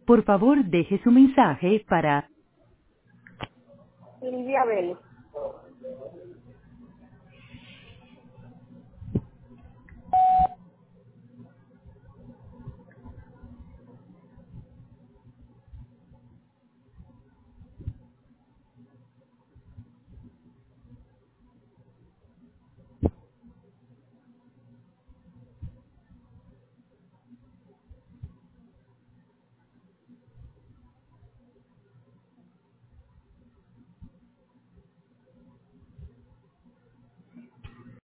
Por favor, deje su mensaje para Silvia Vélez.